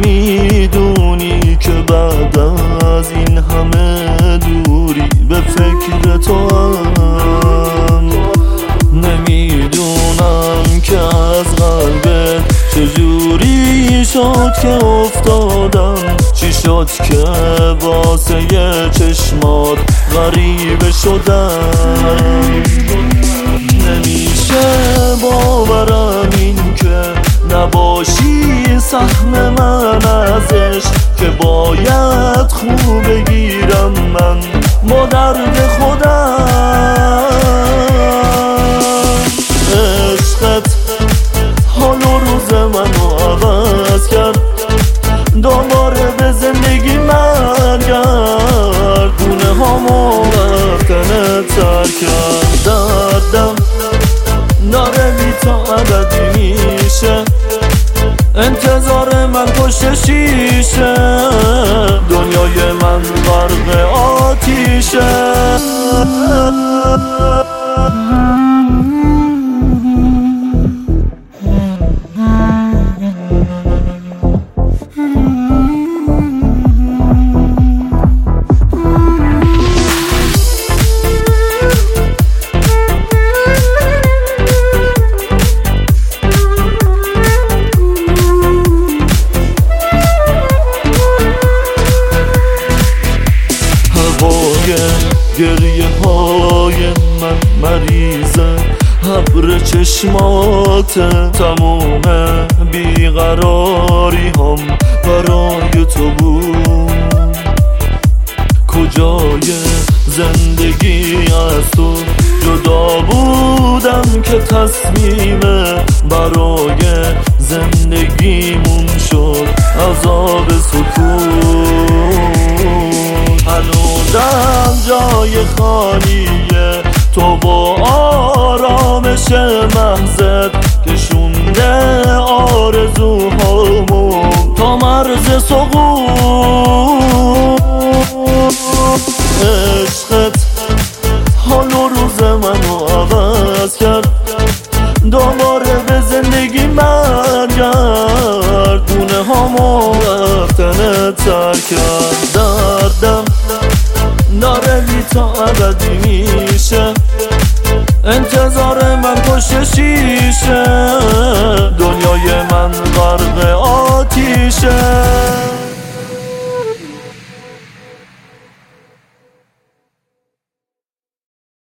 نمیدونی که بعد از این همه دوری به فکر تو هم، نمیدونم که از قلبت چجوری شد که افتادم، چی شد که واسه چشمات غریبه شدم. نمیشه باورم این که نباشی سهم من ازش، که باید خوب بگیرم من با درد خودم. عشقت حال و روز منو عوض کرد، دوباره به زندگی من گرد، گونه هامو رفتنت تر کرد. دردم داره بی تا ابدی میشه، انتظار من پشت شیشه، دنیای من غرق آتیشه. گریه های من مریضه، ابر چشمات تموم بیقراری هم برای تو بود. کجای زندگی از تو جدا بودم که تصمیم برای زندگیمون شد عذاب سکون. هنوزم جای خالیه تو با آرامش محضت، کشونده آرزوهامو تا مرز سقوط. عشقت حال و روز منو عوض کرد، دوباره به زندگی من گرد، گونه هامو رفتنت تر کرد. دردم داره بی تا ابدی میشه، انتظار من پشت شیشه، دنیای من غرق آتیشه.